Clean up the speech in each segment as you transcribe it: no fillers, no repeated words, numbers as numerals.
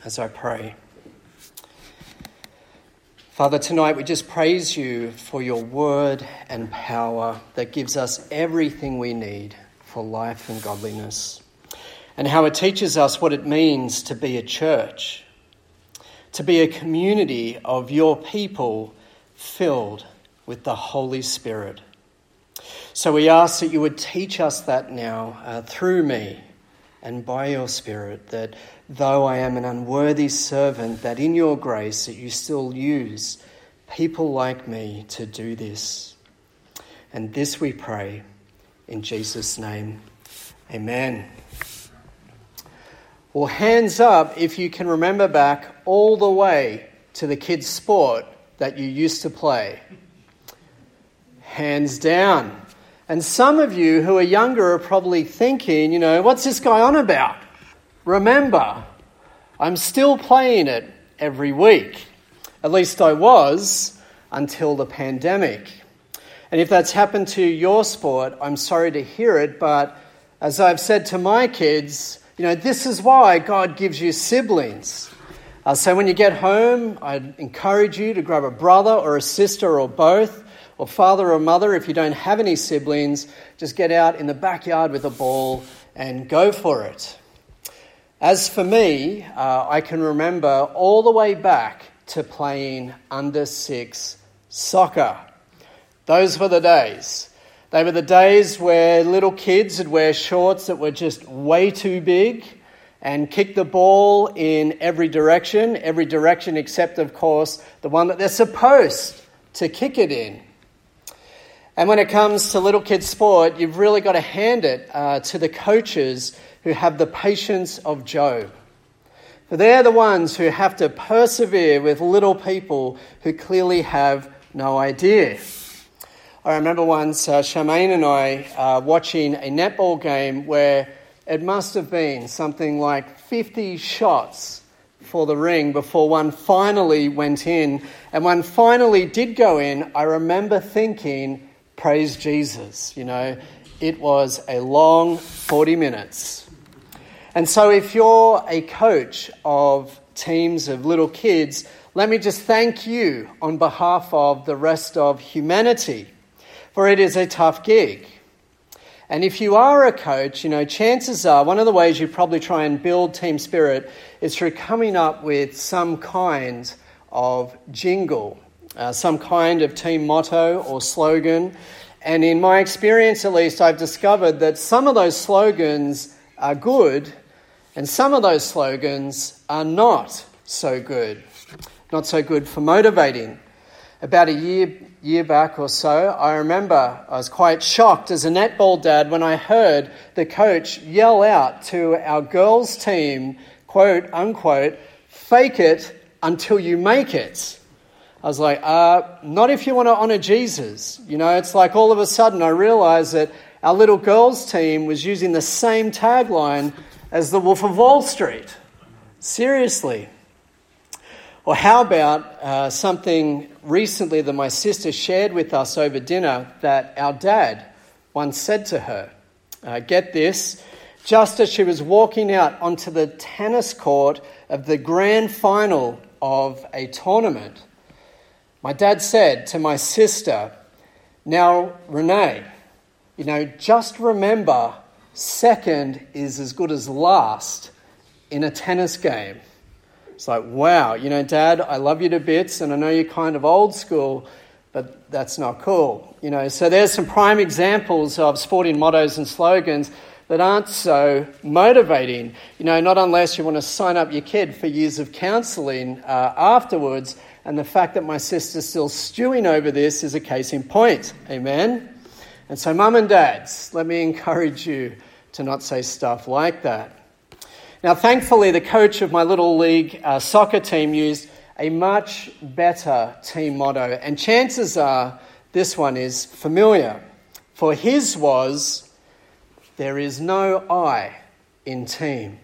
as I pray. Father, tonight we just praise you for your word and power that gives us everything we need for life and godliness, and how it teaches us what it means to be a church, to be a community of your people filled with the Holy Spirit. So we ask that you would teach us that now through me and by your Spirit, that though I am an unworthy servant, that in your grace that you still use people like me to do this. And this we pray in Jesus' name. Amen. Well, hands up if you can remember back all the way to the kids' sport that you used to play. Hands down. And some of you who are younger are probably thinking, what's this guy on about? Remember, I'm still playing it every week. At least I was until the pandemic. And if that's happened to your sport, I'm sorry to hear it, but as I've said to my kids, this is why God gives you siblings. So when you get home, I'd encourage you to grab a brother or a sister or both, or father or mother. If you don't have any siblings, just get out in the backyard with a ball and go for it. As for me, I can remember all the way back to playing under 6 soccer. Those were the days. They were the days where little kids would wear shorts that were just way too big and kick the ball in every direction except, of course, the one that they're supposed to kick it in. And when it comes to little kids' sport, you've really got to hand it to the coaches who have the patience of Job. For they're the ones who have to persevere with little people who clearly have no idea. I remember once Charmaine and I watching a netball game where it must have been something like 50 shots for the ring before one finally went in. And one finally did go in. I remember thinking, praise Jesus. It was a long 40 minutes. And so if you're a coach of teams of little kids, let me just thank you on behalf of the rest of humanity, for it is a tough gig. And if you are a coach, chances are one of the ways you probably try and build team spirit is through coming up with some kind of jingle, some kind of team motto or slogan. And in my experience, at least, I've discovered that some of those slogans are good and some of those slogans are not so good. Not so good for motivating. About a year back or so, I remember I was quite shocked as a netball dad when I heard the coach yell out to our girls' team, quote unquote, "Fake it until you make it." I was like, not if you want to honour Jesus. It's like all of a sudden I realised that our little girls' team was using the same tagline as the Wolf of Wall Street. Seriously. Or how about something recently that my sister shared with us over dinner that our dad once said to her. Get this, just as she was walking out onto the tennis court of the grand final of a tournament, my dad said to my sister, "Now, Renee, just remember, second is as good as last in a tennis game." It's like, wow, Dad, I love you to bits and I know you're kind of old school, but that's not cool. So there's some prime examples of sporting mottos and slogans that aren't so motivating, not unless you want to sign up your kid for years of counselling afterwards. And the fact that my sister's still stewing over this is a case in point. Amen? And so mum and dads, let me encourage you to not say stuff like that. Now, thankfully, the coach of my little league soccer team used a much better team motto. And chances are this one is familiar. For his was, "There is no I in team."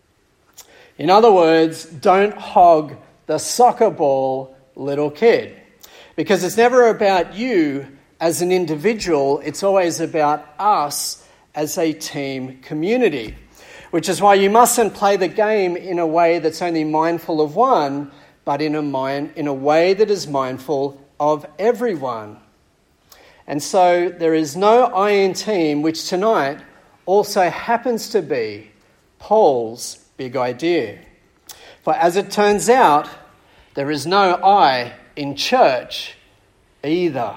In other words, don't hog the soccer ball, little kid. Because it's never about you as an individual, it's always about us as a team community. which is why you mustn't play the game in a way that's only mindful of one, but in a way that is mindful of everyone. And so there is no I in team, which tonight also happens to be Paul's big idea. For as it turns out, there is no I in church either.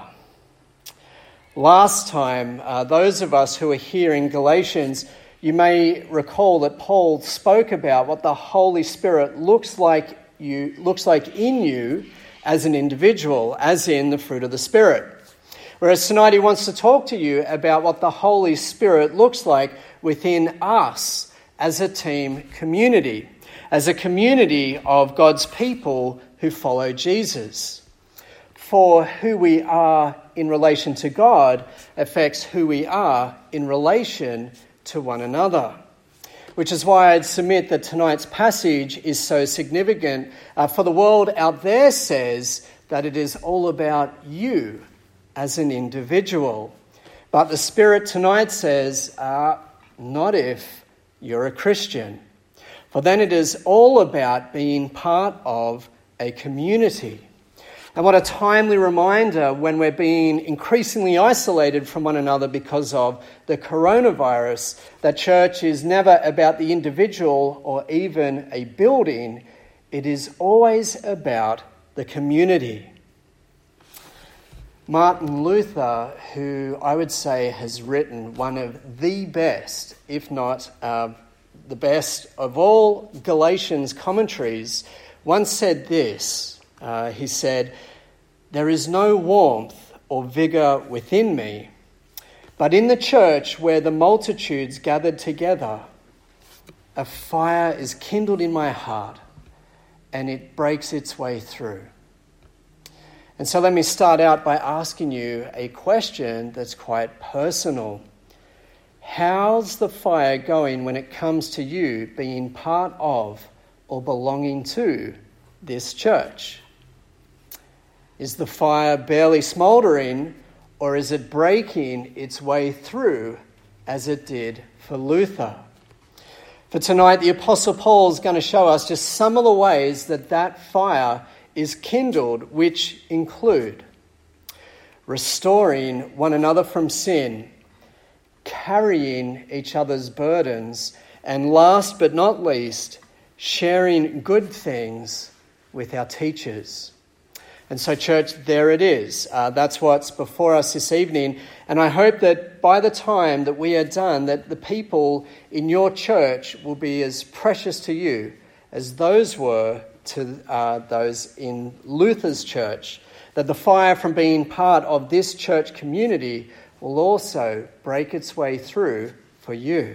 Last time, those of us who were here in Galatians, you may recall that Paul spoke about what the Holy Spirit looks like in you as an individual, as in the fruit of the Spirit. Whereas tonight he wants to talk to you about what the Holy Spirit looks like within us as a team community, as a community of God's people who follow Jesus. For who we are in relation to God affects who we are in relation to one another. Which is why I'd submit that tonight's passage is so significant. For the world out there says that it is all about you as an individual. But the Spirit tonight says, not if you're a Christian. For then it is all about being part of a community. And what a timely reminder when we're being increasingly isolated from one another because of the coronavirus, that church is never about the individual or even a building. It is always about the community. Martin Luther, who I would say has written one of the best, if not the best of all Galatians commentaries, once said this. He said, "There is no warmth or vigour within me, but in the church where the multitudes gathered together, a fire is kindled in my heart and it breaks its way through." And so let me start out by asking you a question that's quite personal. How's the fire going when it comes to you being part of or belonging to this church? Is the fire barely smouldering, or is it breaking its way through as it did for Luther? For tonight, the Apostle Paul is going to show us just some of the ways that fire is kindled, which include restoring one another from sin, carrying each other's burdens, and last but not least, sharing good things with our teachers. And so, church, there it is. That's what's before us this evening. And I hope that by the time that we are done, that the people in your church will be as precious to you as those were to those in Luther's church, that the fire from being part of this church community will also break its way through for you.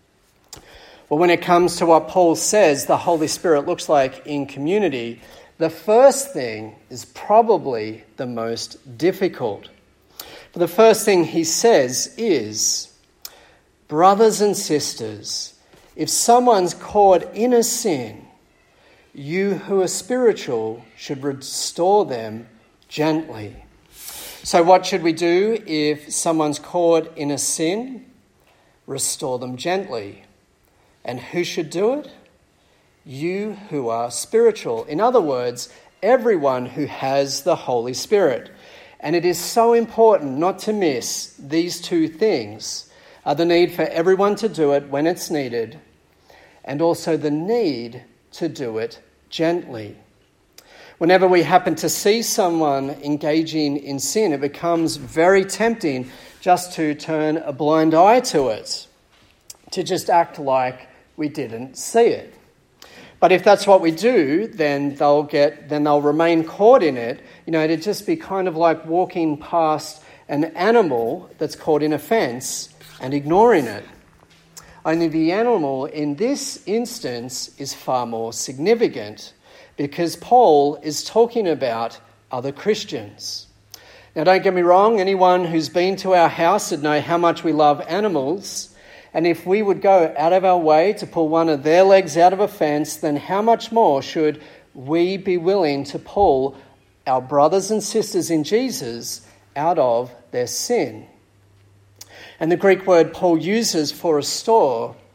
Well, when it comes to what Paul says the Holy Spirit looks like in community, the first thing is probably the most difficult. For the first thing he says is, brothers and sisters, if someone's caught in a sin, you who are spiritual should restore them gently. So what should we do if someone's caught in a sin? Restore them gently. And who should do it? You who are spiritual. In other words, everyone who has the Holy Spirit. And it is so important not to miss these two things. The need for everyone to do it when it's needed, and also the need to do it gently. Whenever we happen to see someone engaging in sin, it becomes very tempting just to turn a blind eye to it, to just act like we didn't see it. But if that's what we do, then they'll remain caught in it. It'd just be kind of like walking past an animal that's caught in a fence and ignoring it. Only the animal in this instance is far more significant, because Paul is talking about other Christians. Now, don't get me wrong, anyone who's been to our house would know how much we love animals. And if we would go out of our way to pull one of their legs out of a fence, then how much more should we be willing to pull our brothers and sisters in Jesus out of their sin? And the Greek word Paul uses for restore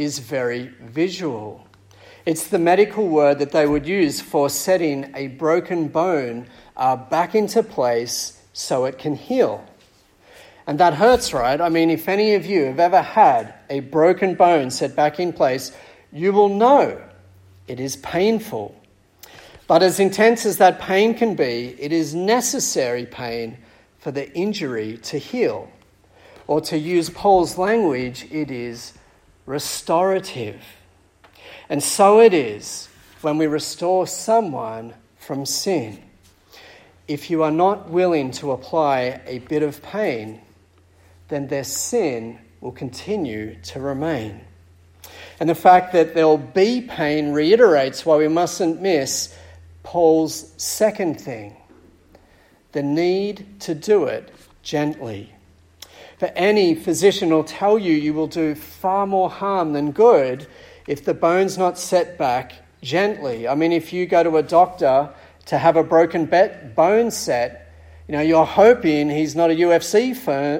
is very visual. It's the medical word that they would use for setting a broken bone back into place so it can heal. And that hurts, right? I mean, if any of you have ever had a broken bone set back in place, you will know it is painful. But as intense as that pain can be, it is necessary pain for the injury to heal. Or to use Paul's language, it is restorative. And so it is when we restore someone from sin. If you are not willing to apply a bit of pain, then their sin will continue to remain. And the fact that there'll be pain reiterates why we mustn't miss Paul's second thing, the need to do it gently. For any physician will tell you you will do far more harm than good if the bone's not set back gently. I mean, if you go to a doctor to have a broken bone set, you're hoping he's not a UFC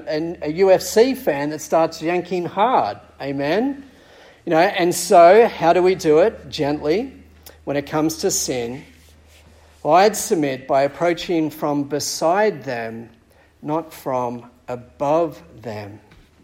fan that starts yanking hard. Amen? And so how do we do it gently when it comes to sin? Well, I'd submit by approaching from beside them, not from above them.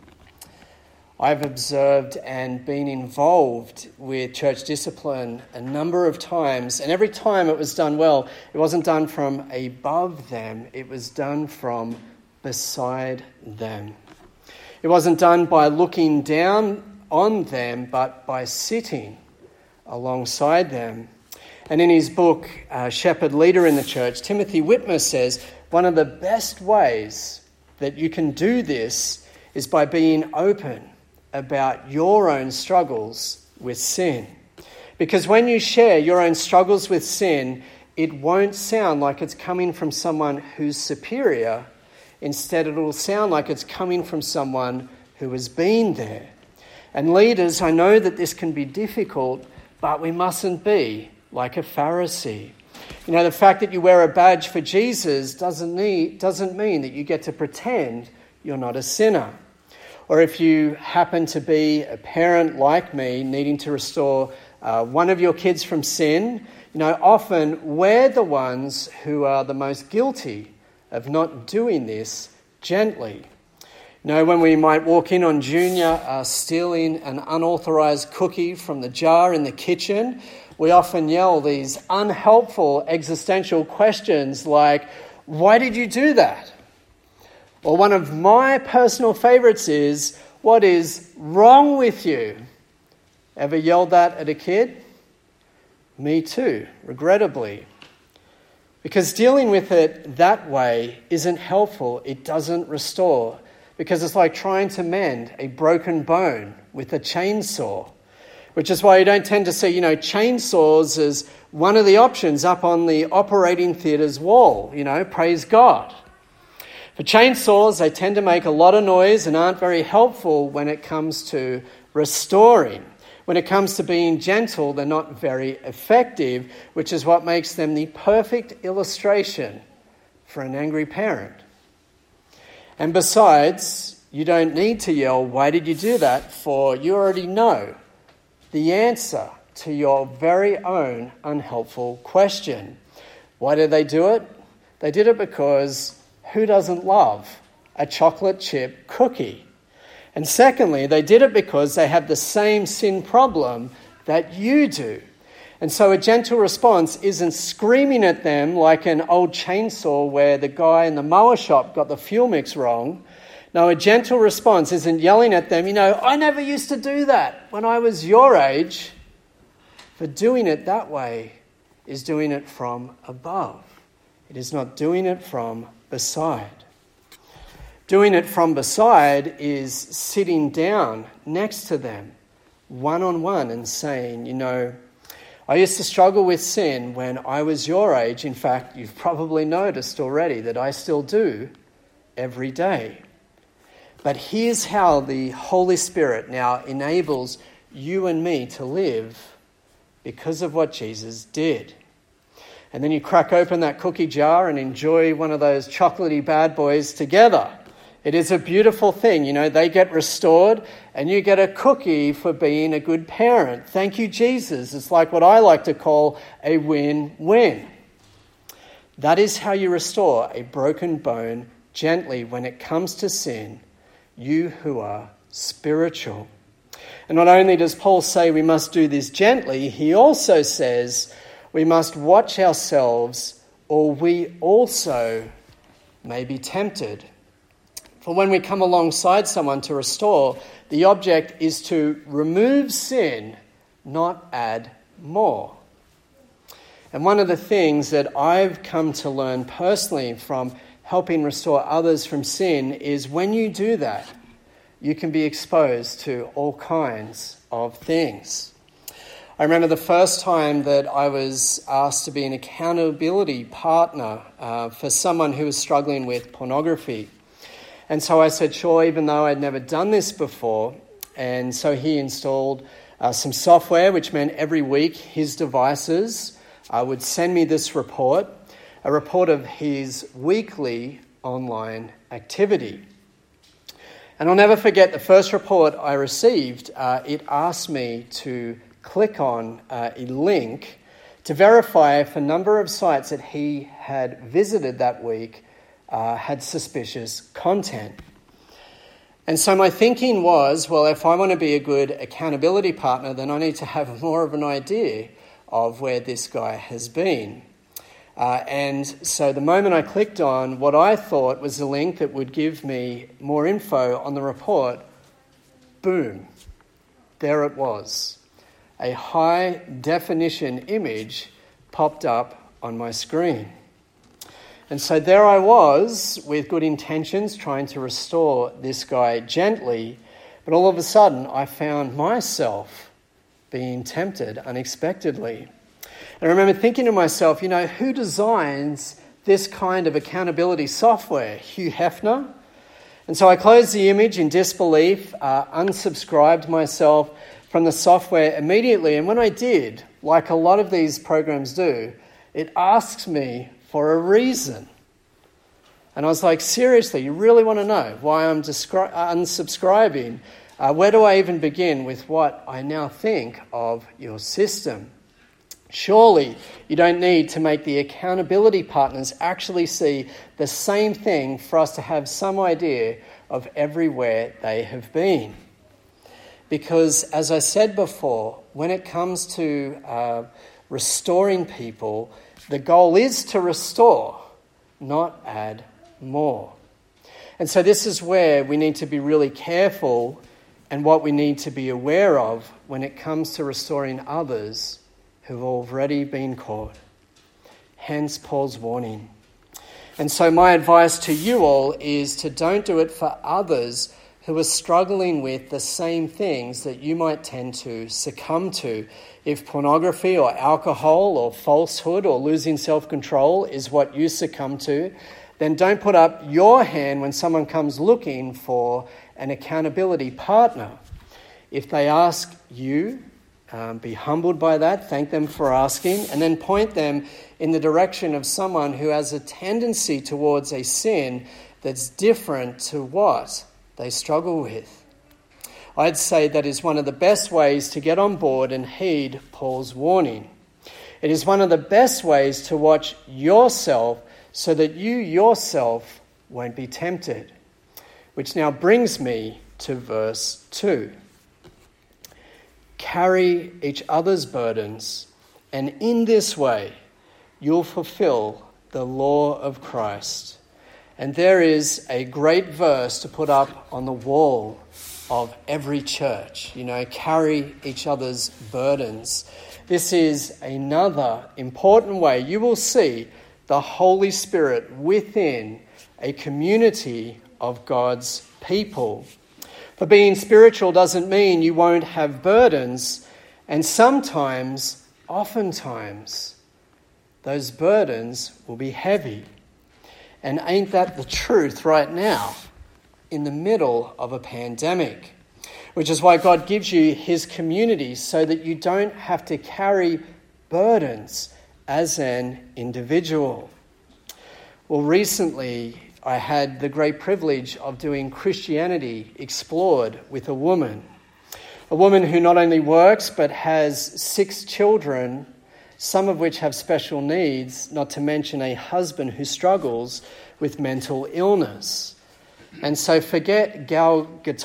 I've observed and been involved with church discipline a number of times, and every time it was done well. It wasn't done from above them, it was done from beside them. It wasn't done by looking down on them, but by sitting alongside them. And in his book, Shepherd Leader in the Church, Timothy Whitmer says, one of the best ways that you can do this is by being open about your own struggles with sin. Because when you share your own struggles with sin, it won't sound like it's coming from someone who's superior. Instead, it will sound like it's coming from someone who has been there. And leaders, I know that this can be difficult, but we mustn't be like a Pharisee. The fact that you wear a badge for Jesus doesn't mean that you get to pretend you're not a sinner. Or if you happen to be a parent like me needing to restore one of your kids from sin, often we're the ones who are the most guilty of not doing this gently. When we might walk in on Junior stealing an unauthorized cookie from the jar in the kitchen, we often yell these unhelpful existential questions like, "Why did you do that?" Or one of my personal favorites is, "What is wrong with you?" Ever yelled that at a kid? Me too, regrettably. Because dealing with it that way isn't helpful. It doesn't restore. Because it's like trying to mend a broken bone with a chainsaw. Which is why you don't tend to see, chainsaws as one of the options up on the operating theatre's wall. Praise God. For chainsaws, they tend to make a lot of noise and aren't very helpful when it comes to restoring. When it comes to being gentle, they're not very effective, which is what makes them the perfect illustration for an angry parent. And besides, you don't need to yell, "Why did you do that?" for you already know the answer to your very own unhelpful question. Why did they do it? They did it because who doesn't love a chocolate chip cookie? And secondly, they did it because they have the same sin problem that you do. And so a gentle response isn't screaming at them like an old chainsaw where the guy in the mower shop got the fuel mix wrong. No, a gentle response isn't yelling at them, "I never used to do that when I was your age." For doing it that way is doing it from above. It is not doing it from beside. Doing it from beside is sitting down next to them, one-on-one, and saying, I used to struggle with sin when I was your age. In fact, you've probably noticed already that I still do every day. But here's how the Holy Spirit now enables you and me to live because of what Jesus did. And then you crack open that cookie jar and enjoy one of those chocolatey bad boys together. It is a beautiful thing. You know, they get restored and you get a cookie for being a good parent. Thank you, Jesus. It's like what I like to call a win-win. That is how you restore a broken bone gently when it comes to sin, you who are spiritual. And not only does Paul say we must do this gently, he also says we must watch ourselves or we also may be tempted. For when we come alongside someone to restore, the object is to remove sin, not add more. And one of the things that I've come to learn personally from helping restore others from sin is when you do that, you can be exposed to all kinds of things. I remember the first time that I was asked to be an accountability partner for someone who was struggling with pornography. And so I said, sure, even though I'd never done this before. And so he installed some software, which meant every week his devices would send me this report, a report of his weekly online activity. And I'll never forget the first report I received. It asked me to click on a link to verify if a number of sites that he had visited that week had suspicious content. And so my thinking was, well, if I want to be a good accountability partner, then I need to have more of an idea of where this guy has been. And so the moment I clicked on what I thought was a link that would give me more info on the report, boom, there it was. A high-definition image popped up on my screen. And so there I was with good intentions trying to restore this guy gently, but all of a sudden I found myself being tempted unexpectedly. And I remember thinking to myself, you know, who designs this kind of accountability software? Hugh Hefner? And so I closed the image in disbelief, unsubscribed myself from the software immediately. And when I did, like a lot of these programs do, it asks me for a reason. And I was like, seriously, you really want to know why I'm unsubscribing? Where do I even begin with what I now think of your system? Surely you don't need to make the accountability partners actually see the same thing for us to have some idea of everywhere they have been. Because as I said before, when it comes to restoring people, the goal is to restore, not add more. And so this is where we need to be really careful and what we need to be aware of when it comes to restoring others who've already been caught. Hence Paul's warning. And so my advice to you all is to don't do it for others who are struggling with the same things that you might tend to succumb to. If pornography or alcohol or falsehood or losing self-control is what you succumb to, then don't put up your hand when someone comes looking for an accountability partner. If they ask you, be humbled by that, thank them for asking, and then point them in the direction of someone who has a tendency towards a sin that's different to what they struggle with. I'd say that is one of the best ways to get on board and heed Paul's warning. It is one of the best ways to watch yourself so that you yourself won't be tempted. Which now brings me to verse 2. Carry each other's burdens, and in this way you'll fulfill the law of Christ. And there is a great verse to put up on the wall of every church. You know, carry each other's burdens. This is another important way you will see the Holy Spirit within a community of God's people. For being spiritual doesn't mean you won't have burdens, and sometimes, oftentimes, those burdens will be heavy. And ain't that the truth right now in the middle of a pandemic? Which is why God gives you his community so that you don't have to carry burdens as an individual. Well, recently I had the great privilege of doing Christianity Explored with a woman who not only works but has 6 children, some of which have special needs, not to mention a husband who struggles with mental illness. And so forget Gal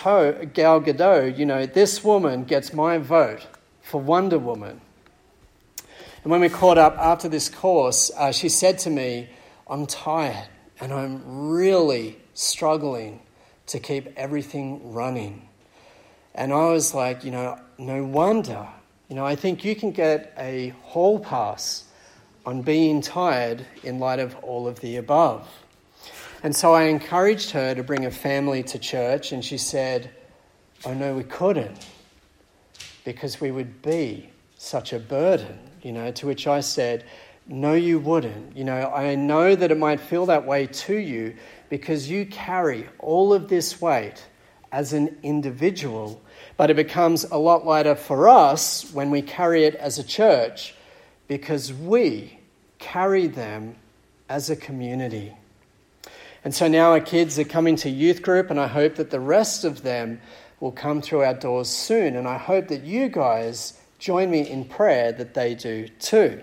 Gadot, this woman gets my vote for Wonder Woman. And when we caught up after this course, she said to me, I'm tired and I'm really struggling to keep everything running. And I was like, no wonder. I think you can get a hall pass on being tired in light of all of the above. And so I encouraged her to bring a family to church, and she said, oh no, we couldn't, because we would be such a burden, to which I said, no, you wouldn't. I know that it might feel that way to you because you carry all of this weight as an individual, but it becomes a lot lighter for us when we carry it as a church because we carry them as a community. And so now our kids are coming to youth group, and I hope that the rest of them will come through our doors soon, and I hope that you guys join me in prayer that they do too.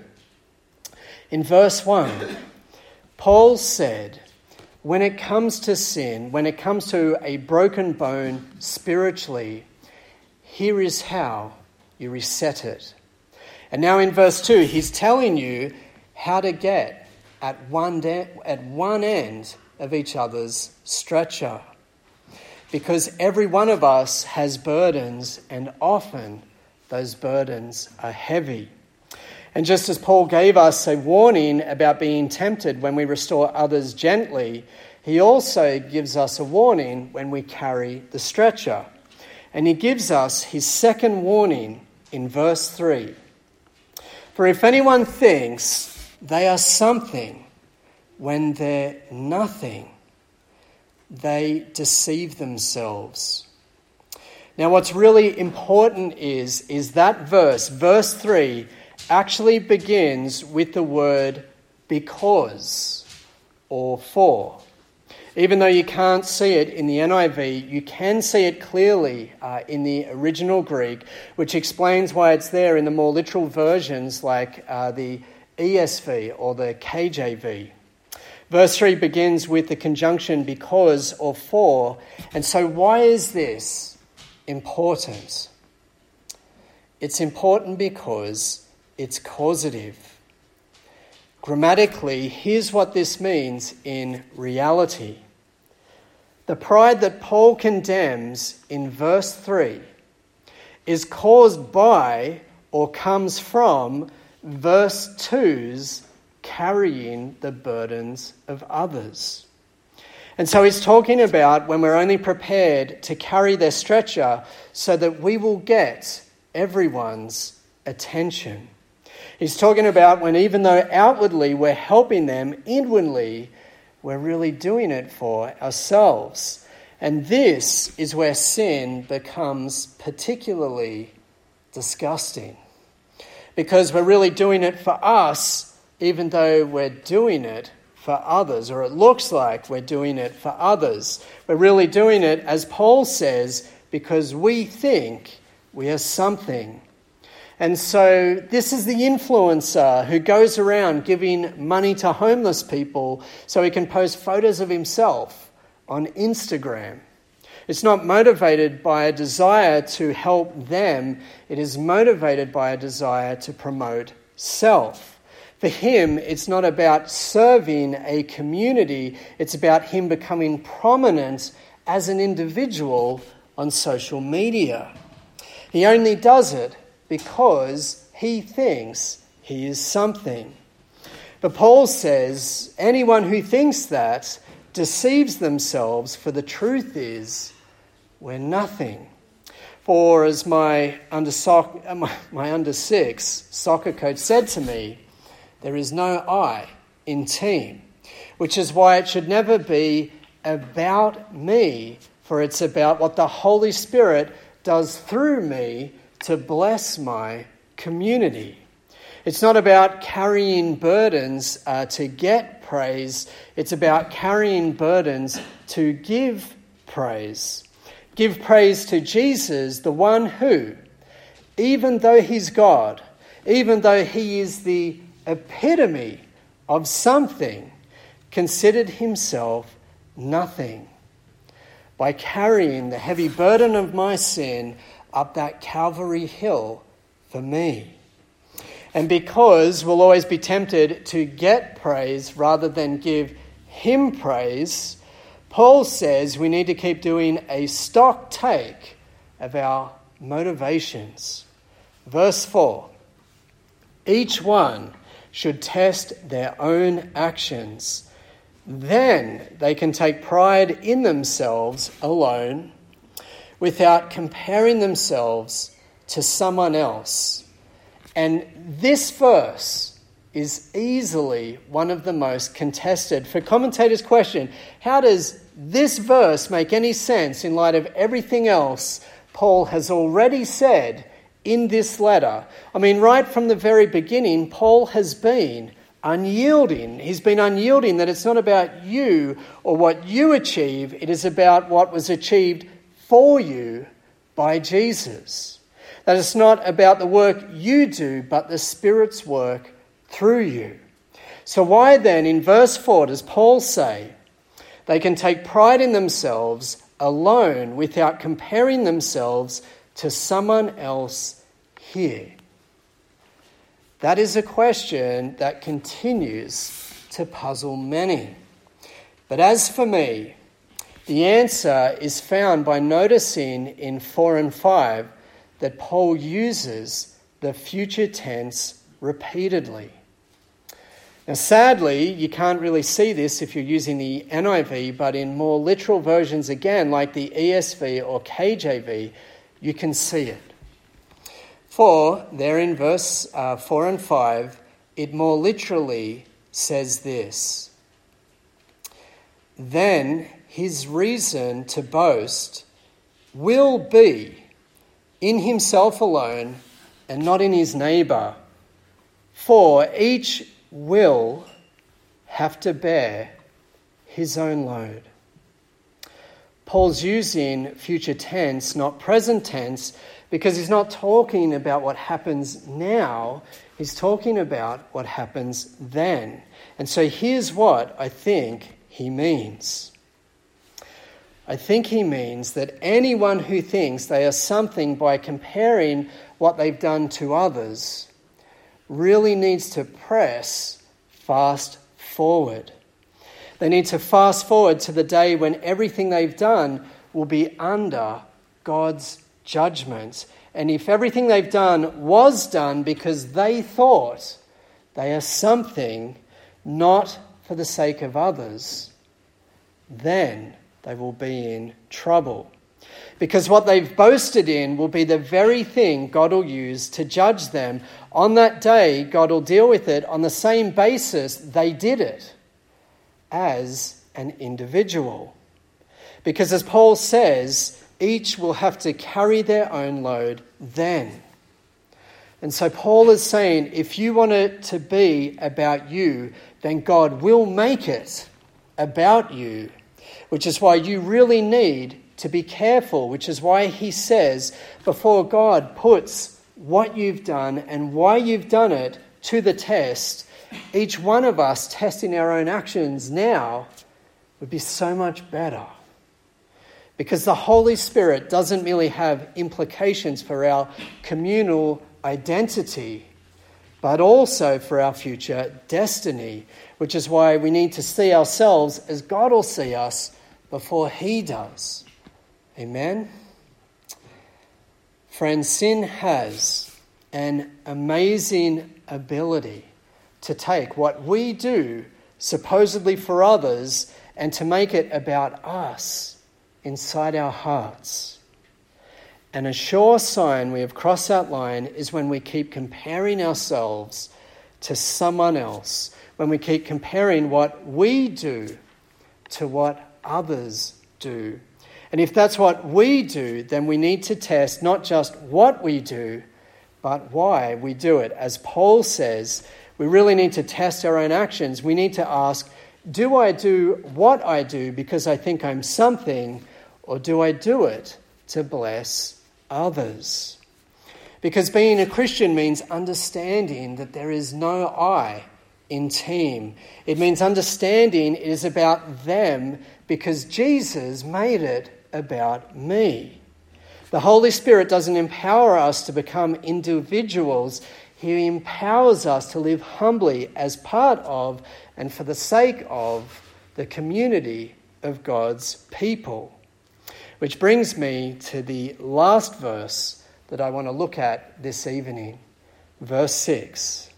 In verse 1, Paul said, when it comes to sin, when it comes to a broken bone spiritually, here is how you reset it. And now in verse 2, he's telling you how to get at one end of each other's stretcher. Because every one of us has burdens, and often those burdens are heavy. And just as Paul gave us a warning about being tempted when we restore others gently, he also gives us a warning when we carry the stretcher. And he gives us his second warning in verse 3. For if anyone thinks they are something when they're nothing, they deceive themselves. Now what's really important is that verse 3, actually begins with the word because or for. Even though you can't see it in the NIV, you can see it clearly in the original Greek, which explains why it's there in the more literal versions like the ESV or the KJV. Verse 3 begins with the conjunction because or for. And so why is this important? It's important because it's causative. Grammatically, here's what this means in reality. The pride that Paul condemns in verse 3 is caused by or comes from verse 2's carrying the burdens of others. And so he's talking about when we're only prepared to carry their stretcher so that we will get everyone's attention. He's talking about when even though outwardly we're helping them, inwardly we're really doing it for ourselves. And this is where sin becomes particularly disgusting. Because we're really doing it for us, even though we're doing it for others, or it looks like we're doing it for others. We're really doing it, as Paul says, because we think we are something. And so this is the influencer who goes around giving money to homeless people so he can post photos of himself on Instagram. It's not motivated by a desire to help them. It is motivated by a desire to promote self. For him, it's not about serving a community. It's about him becoming prominent as an individual on social media. He only does it because he thinks he is something. But Paul says, anyone who thinks that deceives themselves, for the truth is, we're nothing. For as my under 6 soccer coach said to me, there is no I in team, which is why it should never be about me, for it's about what the Holy Spirit does through me to bless my community. It's not about carrying burdens to get praise. It's about carrying burdens to give praise. Give praise to Jesus, the one who, even though he's God, even though he is the epitome of something, considered himself nothing by carrying the heavy burden of my sin up that Calvary hill for me. And because we'll always be tempted to get praise rather than give him praise, Paul says we need to keep doing a stock take of our motivations. Verse 4, each one should test their own actions. Then they can take pride in themselves alone without comparing themselves to someone else. And this verse is easily one of the most contested. For commentators question, how does this verse make any sense in light of everything else Paul has already said in this letter? I mean, right from the very beginning, Paul has been unyielding. He's been unyielding that it's not about you or what you achieve. It is about what was achieved for you by Jesus. That it's not about the work you do, but the Spirit's work through you. So why then, in verse 4, does Paul say they can take pride in themselves alone without comparing themselves to someone else here? That is a question that continues to puzzle many. But as for me, the answer is found by noticing in 4 and 5 that Paul uses the future tense repeatedly. Now, sadly, you can't really see this if you're using the NIV, but in more literal versions again, like the ESV or KJV, you can see it. For there in verse 4 and 5, it more literally says this: then his reason to boast will be in himself alone and not in his neighbour, for each will have to bear his own load. Paul's using future tense, not present tense, because he's not talking about what happens now, he's talking about what happens then. And so here's what I think he means. I think he means that anyone who thinks they are something by comparing what they've done to others really needs to press fast forward. They need to fast forward to the day when everything they've done will be under God's judgment. And if everything they've done was done because they thought they are something not for the sake of others, then they will be in trouble. Because what they've boasted in will be the very thing God will use to judge them. On that day, God will deal with it on the same basis they did it, as an individual. Because as Paul says, each will have to carry their own load then. And so Paul is saying, if you want it to be about you, then God will make it about you. Which is why you really need to be careful, which is why he says, before God puts what you've done and why you've done it to the test, each one of us testing our own actions now would be so much better. Because the Holy Spirit doesn't merely have implications for our communal identity, but also for our future destiny, which is why we need to see ourselves as God will see us before he does. Amen? Friends, sin has an amazing ability to take what we do supposedly for others and to make it about us inside our hearts. And a sure sign we have crossed that line is when we keep comparing ourselves to someone else, when we keep comparing what we do to what others do. And if that's what we do, then we need to test not just what we do, but why we do it. As Paul says, we really need to test our own actions. We need to ask, Do I do what I do because I think I'm something, or do I do it to bless others? Because being a Christian means understanding that there is no I in team. It means understanding it is about them because Jesus made it about me. The Holy Spirit doesn't empower us to become individuals. He empowers us to live humbly as part of and for the sake of the community of God's people. Which brings me to the last verse that I want to look at this evening. Verse 6.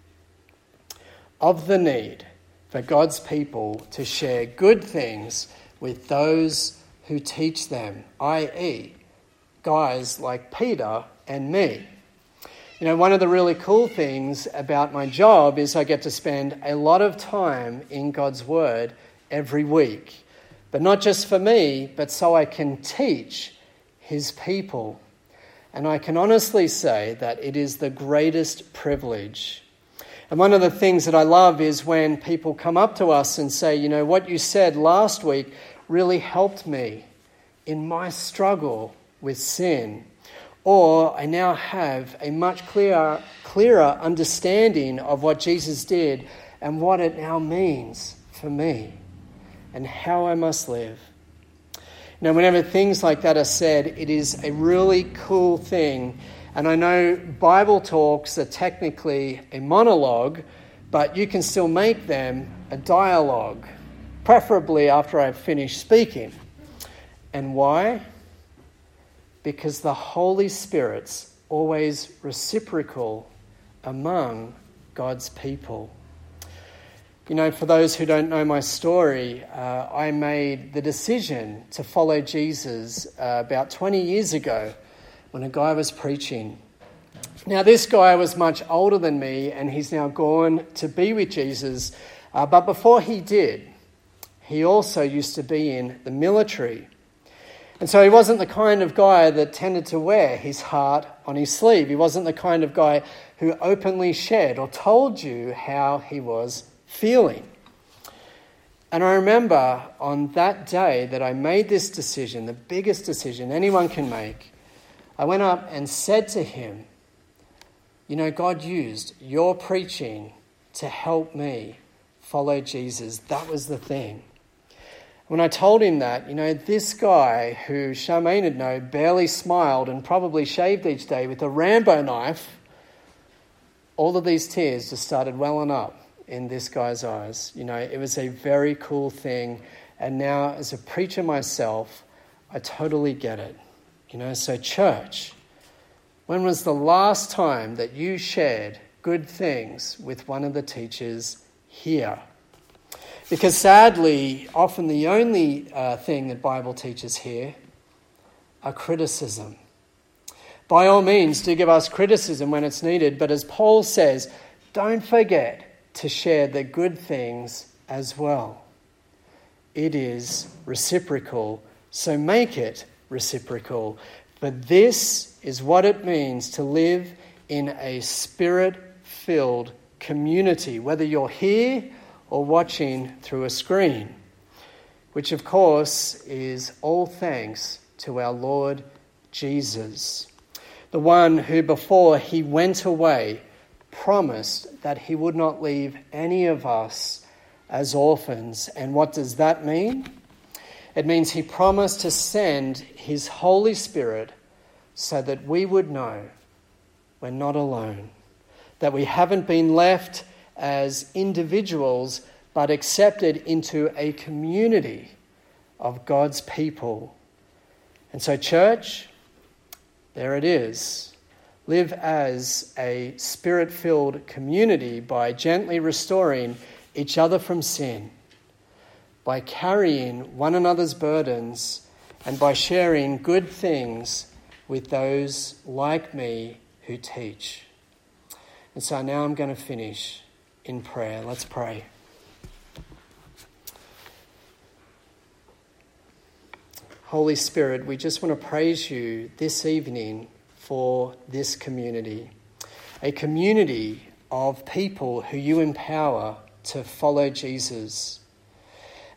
Of the need for God's people to share good things with those who teach them, i.e., guys like Peter and me. You know, one of the really cool things about my job is I get to spend a lot of time in God's Word every week. But not just for me, but so I can teach His people. And I can honestly say that it is the greatest privilege. And one of the things that I love is when people come up to us and say, you know, what you said last week really helped me in my struggle with sin. Or I now have a much clearer understanding of what Jesus did and what it now means for me and how I must live. Now, whenever things like that are said, it is a really cool thing. And I know Bible talks are technically a monologue, but you can still make them a dialogue, preferably after I've finished speaking. And why? Because the Holy Spirit's always reciprocal among God's people. You know, for those who don't know my story, I made the decision to follow Jesus about 20 years ago when a guy was preaching. Now, this guy was much older than me, and he's now gone to be with Jesus. But before he did, he also used to be in the military. And so he wasn't the kind of guy that tended to wear his heart on his sleeve. He wasn't the kind of guy who openly shared or told you how he was feeling. And I remember on that day that I made this decision, the biggest decision anyone can make, I went up and said to him, you know, God used your preaching to help me follow Jesus. That was the thing. When I told him that, you know, this guy who Charmaine had known barely smiled and probably shaved each day with a Rambo knife, all of these tears just started welling up in this guy's eyes. You know, it was a very cool thing. And now as a preacher myself, I totally get it. You know, so church, when was the last time that you shared good things with one of the teachers here? Because sadly, often the only thing that Bible teachers hear are criticism. By all means, do give us criticism when it's needed, but as Paul says, don't forget to share the good things as well. It is reciprocal, so make it reciprocal. But this is what it means to live in a spirit-filled community, whether you're here or watching through a screen, which of course is all thanks to our Lord Jesus, the one who before he went away promised that he would not leave any of us as orphans. And what does that mean? It means he promised to send his Holy Spirit so that we would know we're not alone, that we haven't been left as individuals, but accepted into a community of God's people. And so, church, there it is. Live as a spirit-filled community by gently restoring each other from sin, by carrying one another's burdens, and by sharing good things with those like me who teach. And so now I'm going to finish in prayer. Let's pray. Holy Spirit, we just want to praise you this evening for this community, a community of people who you empower to follow Jesus.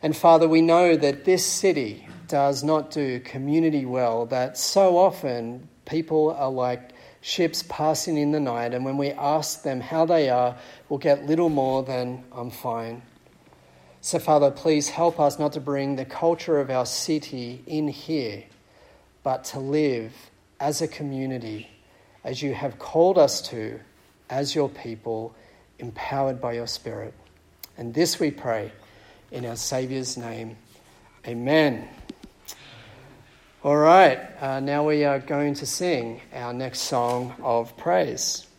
And Father, we know that this city does not do community well, that so often people are like ships passing in the night, and when we ask them how they are, we'll get little more than, "I'm fine." So Father, please help us not to bring the culture of our city in here, but to live as a community, as you have called us to, as your people, empowered by your Spirit. And this we pray in our Saviour's name. Amen. All right, now we are going to sing our next song of praise.